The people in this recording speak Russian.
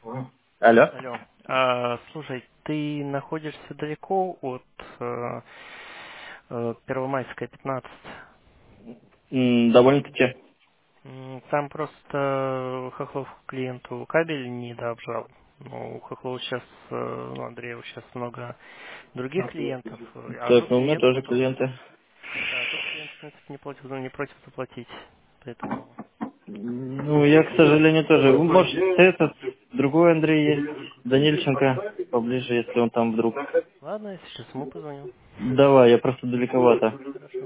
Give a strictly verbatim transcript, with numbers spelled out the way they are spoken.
Алло. Алло. А, слушай, ты находишься далеко от э, э, Первомайская, пятнадцать. М, Довольно-таки. М, Там просто Хохлов клиенту кабель не дообжал. Ну, у Хохлова сейчас, э, ну, Андреева сейчас много других клиентов, э, а Так, тот ну у меня клиент, тоже который... клиенты. Да, тот клиент, в принципе, не против, ну, не против заплатить. Поэтому... Ну, я, к сожалению, тоже. Ну, может, этот, другой Андрей есть, Данильченко, поближе, если он там вдруг. Ладно, я сейчас ему позвоню. Давай, я просто далековато. Хорошо.